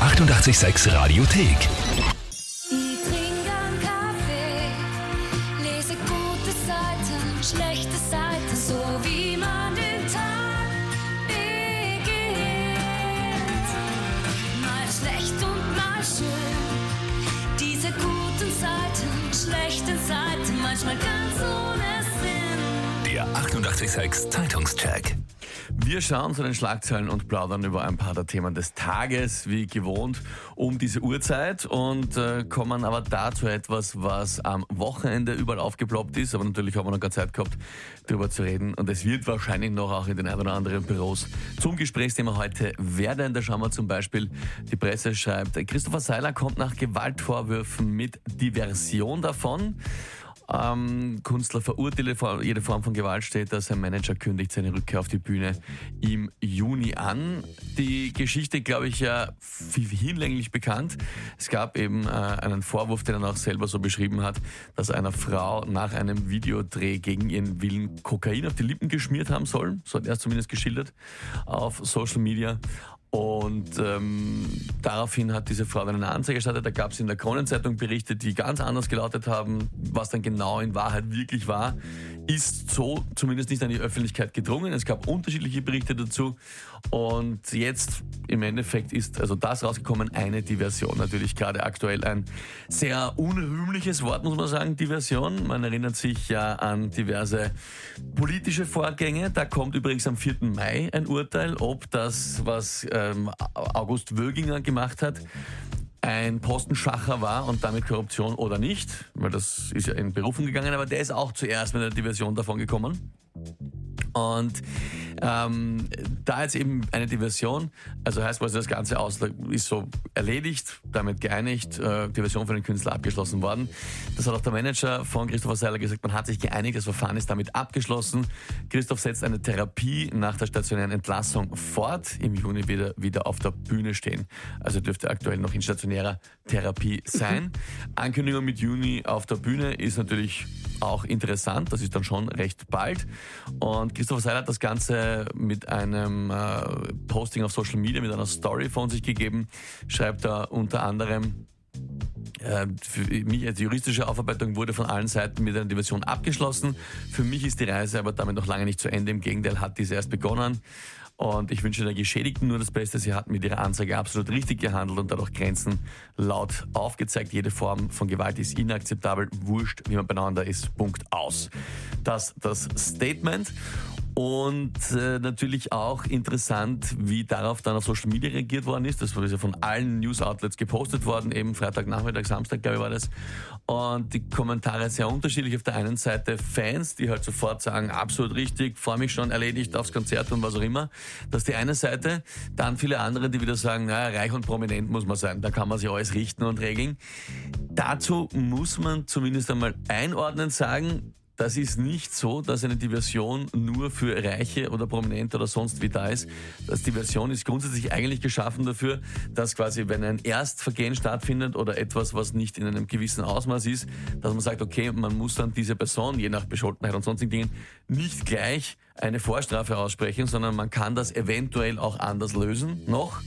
886 Radiothek. Ich trinke einen Kaffee, lese gute Seiten, schlechte Seiten, so wie man den Tag beginnt. Mal schlecht und mal schön, diese guten Seiten, schlechten Seiten, manchmal ganz ohne Sinn. Der 886 Zeitungscheck. Wir schauen zu den Schlagzeilen und plaudern über ein paar der Themen des Tages, wie gewohnt, um diese Uhrzeit und kommen aber dazu etwas, was am Wochenende überall aufgeploppt ist, aber natürlich haben wir noch keine Zeit gehabt, darüber zu reden und es wird wahrscheinlich noch auch in den ein oder anderen Büros zum Gesprächsthema heute werden. Da schauen wir zum Beispiel, die Presse schreibt, Christopher Seiler kommt nach Gewaltvorwürfen mit Diversion davon. Künstler verurteile jede Form von Gewalt, steht da. Sein Manager kündigt seine Rückkehr auf die Bühne im Juni an. Die Geschichte, glaube ich, ja hinlänglich bekannt. Es gab eben einen Vorwurf, den er auch selber so beschrieben hat, dass einer Frau nach einem Videodreh gegen ihren Willen Kokain auf die Lippen geschmiert haben soll. So hat er es zumindest geschildert auf Social Media. Und daraufhin hat diese Frau dann eine Anzeige gestartet. Da gab es in der Kronenzeitung Berichte, die ganz anders gelautet haben. Was dann genau in Wahrheit wirklich war, ist so zumindest nicht an die Öffentlichkeit gedrungen. Es gab unterschiedliche Berichte dazu. Und jetzt im Endeffekt ist also das rausgekommen, eine Diversion. Natürlich gerade aktuell ein sehr unrühmliches Wort, muss man sagen, Diversion. Man erinnert sich ja an diverse politische Vorgänge. Da kommt übrigens am 4. Mai ein Urteil, ob das, was August Wöginger gemacht hat, ein Postenschacher war und damit Korruption oder nicht, weil das ist ja in Berufung gegangen, aber der ist auch zuerst mit einer Diversion davon gekommen. Und da jetzt eben eine Diversion, also heißt quasi das Ganze ist so erledigt, damit geeinigt, Diversion für den Künstler abgeschlossen worden. Das hat auch der Manager von Christopher Seiler gesagt, man hat sich geeinigt, das Verfahren ist damit abgeschlossen. Christoph setzt eine Therapie nach der stationären Entlassung fort, im Juni wieder auf der Bühne stehen. Also dürfte aktuell noch in stationärer Therapie sein. Ankündigung mit Juni auf der Bühne ist natürlich auch interessant, das ist dann schon recht bald. Und Christopher Seiler hat das Ganze mit einem Posting auf Social Media, mit einer Story von sich gegeben, schreibt da unter anderem, für mich als juristische Aufarbeitung wurde von allen Seiten mit einer Diversion abgeschlossen. Für mich ist die Reise aber damit noch lange nicht zu Ende. Im Gegenteil hat diese erst begonnen. Und ich wünsche der Geschädigten nur das Beste. Sie hat mit ihrer Anzeige absolut richtig gehandelt und dadurch Grenzen laut aufgezeigt. Jede Form von Gewalt ist inakzeptabel. Wurscht, wie man beieinander ist. Punkt aus. Das Statement. Und natürlich auch interessant, wie darauf dann auf Social Media reagiert worden ist. Das wurde ja von allen News-Outlets gepostet worden, eben Freitagnachmittag, Samstag, glaube ich, war das. Und die Kommentare sehr unterschiedlich. Auf der einen Seite Fans, die halt sofort sagen, absolut richtig, freue mich schon, erledigt aufs Konzert und was auch immer. Das ist die eine Seite. Dann viele andere, die wieder sagen, naja, reich und prominent muss man sein, da kann man sich alles richten und regeln. Dazu muss man zumindest einmal einordnend sagen, das ist nicht so, dass eine Diversion nur für Reiche oder Prominente oder sonst wie da ist. Das Diversion ist grundsätzlich eigentlich geschaffen dafür, dass quasi, wenn ein Erstvergehen stattfindet oder etwas, was nicht in einem gewissen Ausmaß ist, dass man sagt, okay, man muss dann diese Person, je nach Bescholtenheit und sonstigen Dingen, nicht gleich eine Vorstrafe aussprechen, sondern man kann das eventuell auch anders lösen noch.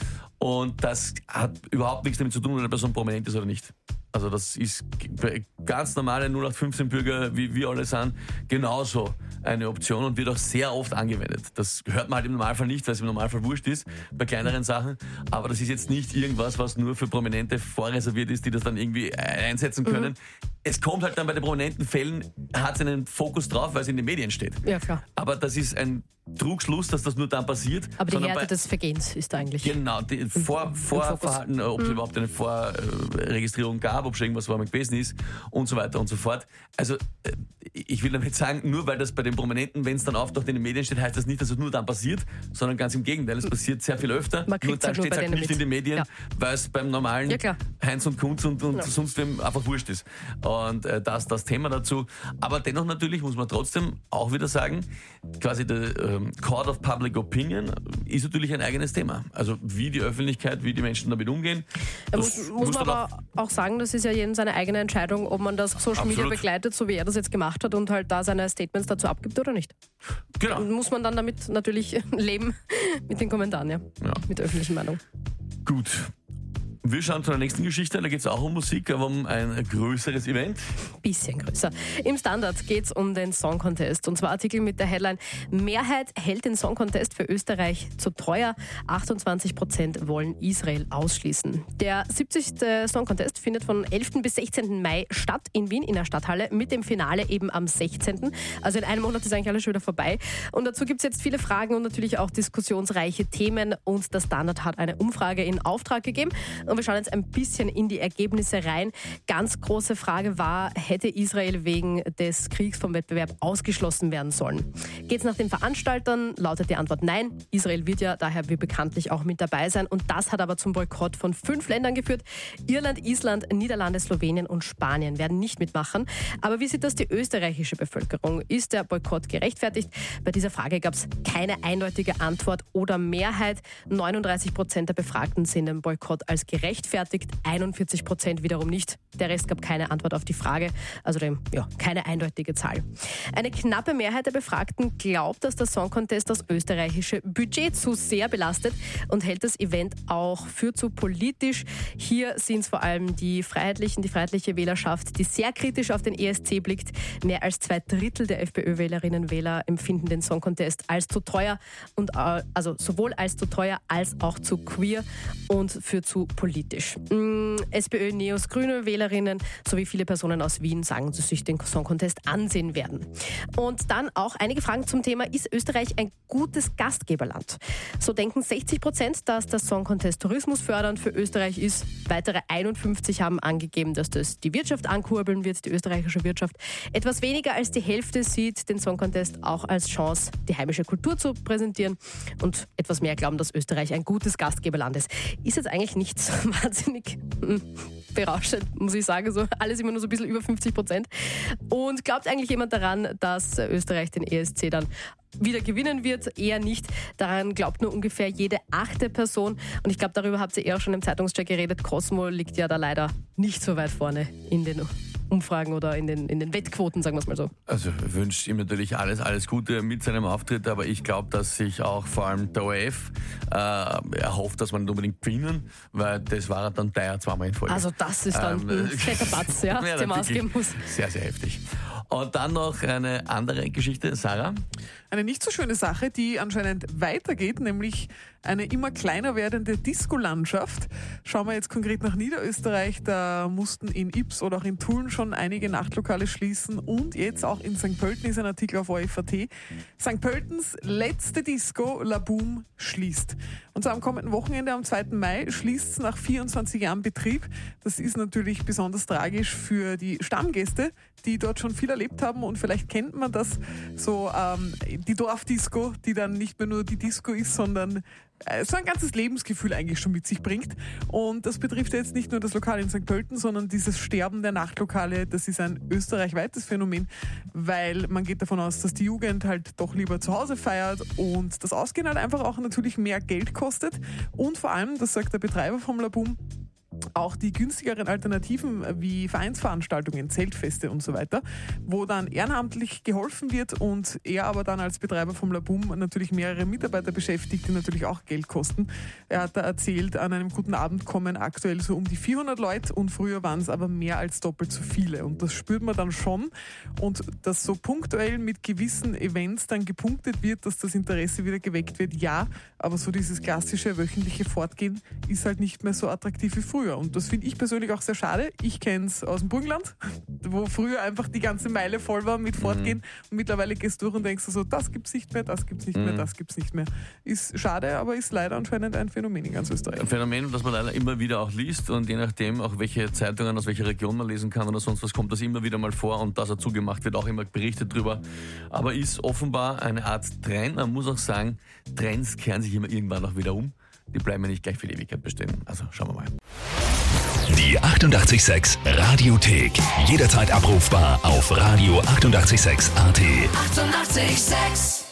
Und das hat überhaupt nichts damit zu tun, ob eine Person prominent ist oder nicht. Also das ist ganz normale 0815-Bürger, wie wir alle sind, genauso eine Option und wird auch sehr oft angewendet. Das hört man halt im Normalfall nicht, weil es im Normalfall wurscht ist, bei kleineren Sachen. Aber das ist jetzt nicht irgendwas, was nur für Prominente vorreserviert ist, die das dann irgendwie einsetzen können. Es kommt halt dann bei den prominenten Fällen, hat es einen Fokus drauf, weil es in den Medien steht. Ja, klar. Aber das ist ein Trugschluss, dass das nur dann passiert. Aber die Härte des Vergehens ist eigentlich... Genau, die Vorverhalten, ob es überhaupt eine Vorregistrierung gab, ob schon irgendwas war gewesen ist und so weiter und so fort. Also ich will damit sagen, nur weil das bei den Prominenten, wenn es dann auftaucht in den Medien steht, heißt das nicht, dass es nur dann passiert, sondern ganz im Gegenteil, es passiert sehr viel öfter. Nur dann steht es halt nicht in den Medien, weil es beim normalen Heinz und Kunz und sonst wem einfach wurscht ist. Und das Thema dazu. Aber dennoch natürlich muss man trotzdem auch wieder sagen, quasi der Court of Public Opinion ist natürlich ein eigenes Thema. Also wie die Öffentlichkeit, wie die Menschen damit umgehen. Muss man aber auch sagen, das ist ja jedem seine eigene Entscheidung, ob man das Social Media begleitet, so wie er das jetzt gemacht hat und halt da seine Statements dazu abgibt oder nicht. Genau. Und muss man dann damit natürlich leben, mit den Kommentaren, mit der öffentlichen Meinung. Gut. Wir schauen zu der nächsten Geschichte, da geht es auch um Musik, aber um ein größeres Event. Bisschen größer. Im Standard geht es um den Song Contest. Und zwar Artikel mit der Headline: Mehrheit hält den Song Contest für Österreich zu teuer. 28% wollen Israel ausschließen. Der 70. Song Contest findet von 11. bis 16. Mai statt in Wien in der Stadthalle mit dem Finale eben am 16. Also in einem Monat ist eigentlich alles schon wieder vorbei. Und dazu gibt es jetzt viele Fragen und natürlich auch diskussionsreiche Themen. Und der Standard hat eine Umfrage in Auftrag gegeben. Und wir schauen jetzt ein bisschen in die Ergebnisse rein. Ganz große Frage war, hätte Israel wegen des Kriegs vom Wettbewerb ausgeschlossen werden sollen? Geht es nach den Veranstaltern? Lautet die Antwort nein. Israel wird ja daher wie bekanntlich auch mit dabei sein. Und das hat aber zum Boykott von 5 Ländern geführt. Irland, Island, Niederlande, Slowenien und Spanien werden nicht mitmachen. Aber wie sieht das die österreichische Bevölkerung? Ist der Boykott gerechtfertigt? Bei dieser Frage gab es keine eindeutige Antwort oder Mehrheit. 39% der Befragten sehen den Boykott als gerechtfertigt, 41% wiederum nicht. Der Rest gab keine Antwort auf die Frage, also keine eindeutige Zahl. Eine knappe Mehrheit der Befragten glaubt, dass der Song Contest das österreichische Budget zu sehr belastet und hält das Event auch für zu politisch. Hier sind es vor allem die freiheitliche Wählerschaft, die sehr kritisch auf den ESC blickt. Mehr als 2/3 der FPÖ-Wählerinnen und Wähler empfinden den Song Contest als zu teuer und also sowohl als zu teuer als auch zu queer und für zu politisch. SPÖ, Neos, Grüne Wählerinnen sowie viele Personen aus Wien sagen, dass sie sich den Song Contest ansehen werden. Und dann auch einige Fragen zum Thema: Ist Österreich ein gutes Gastgeberland? So denken 60%, dass der Song Contest tourismusfördernd für Österreich ist. Weitere 51 haben angegeben, dass das die Wirtschaft ankurbeln wird, die österreichische Wirtschaft. Etwas weniger als die Hälfte sieht den Song Contest auch als Chance, die heimische Kultur zu präsentieren, und etwas mehr glauben, dass Österreich ein gutes Gastgeberland ist. Ist jetzt eigentlich nichts wahnsinnig berauschend, muss ich sagen. So alles immer nur so ein bisschen über 50%. Und glaubt eigentlich jemand daran, dass Österreich den ESC dann wieder gewinnen wird? Eher nicht. Daran glaubt nur ungefähr jede 8. Person. Und ich glaube, darüber habt ihr auch schon im Zeitungscheck geredet. Cosmo liegt ja da leider nicht so weit vorne in den Umfragen oder in den Wettquoten, sagen wir es mal so. Also wünscht ihm natürlich alles Gute mit seinem Auftritt, aber ich glaube, dass sich auch vor allem der ORF erhofft, dass man unbedingt gewinnen, weil das war dann teuer zweimal in Folge. Also das ist dann ein fetter Batz, ja, den man ausgeben muss. Sehr, sehr heftig. Und dann noch eine andere Geschichte, Sarah. Eine nicht so schöne Sache, die anscheinend weitergeht, nämlich eine immer kleiner werdende Disco-Landschaft. Schauen wir jetzt konkret nach Niederösterreich, da mussten in Ybbs oder auch in Tulln schon einige Nachtlokale schließen und jetzt auch in St. Pölten ist ein Artikel auf ORF.at. St. Pöltens letzte Disco, La Boom, schließt. Und zwar am kommenden Wochenende, am 2. Mai, schließt es nach 24 Jahren Betrieb. Das ist natürlich besonders tragisch für die Stammgäste, die dort schon viel erlebt haben, und vielleicht kennt man das, so die Dorfdisco, die dann nicht mehr nur die Disco ist, sondern so ein ganzes Lebensgefühl eigentlich schon mit sich bringt. Und das betrifft jetzt nicht nur das Lokal in St. Pölten, sondern dieses Sterben der Nachtlokale, das ist ein österreichweites Phänomen, weil man geht davon aus, dass die Jugend halt doch lieber zu Hause feiert und das Ausgehen halt einfach auch natürlich mehr Geld kostet. Und vor allem, das sagt der Betreiber vom La Boom, auch die günstigeren Alternativen wie Vereinsveranstaltungen, Zeltfeste und so weiter, wo dann ehrenamtlich geholfen wird und er aber dann als Betreiber vom La Boom natürlich mehrere Mitarbeiter beschäftigt, die natürlich auch Geld kosten. Er hat da erzählt, an einem guten Abend kommen aktuell so um die 400 Leute und früher waren es aber mehr als doppelt so viele, und das spürt man dann schon, und dass so punktuell mit gewissen Events dann gepunktet wird, dass das Interesse wieder geweckt wird, ja, aber so dieses klassische wöchentliche Fortgehen ist halt nicht mehr so attraktiv wie früher. Und das finde ich persönlich auch sehr schade. Ich kenne es aus dem Burgenland, wo früher einfach die ganze Meile voll war mit Fortgehen. Und mittlerweile gehst du durch und denkst so, das gibt's nicht mehr, das gibt's nicht mehr, das gibt's nicht mehr. Ist schade, aber ist leider anscheinend ein Phänomen in ganz Österreich. Ein Phänomen, das man leider immer wieder auch liest, und je nachdem auch welche Zeitungen aus welcher Region man lesen kann oder sonst was, kommt das immer wieder mal vor, und dass er zugemacht wird, auch immer berichtet drüber. Aber ist offenbar eine Art Trend. Man muss auch sagen, Trends kehren sich immer irgendwann auch wieder um. Die bleiben ja nicht gleich für die Ewigkeit bestehen. Also schauen wir mal. Die 88,6 Radiothek. Jederzeit abrufbar auf radio886.at. 88,6.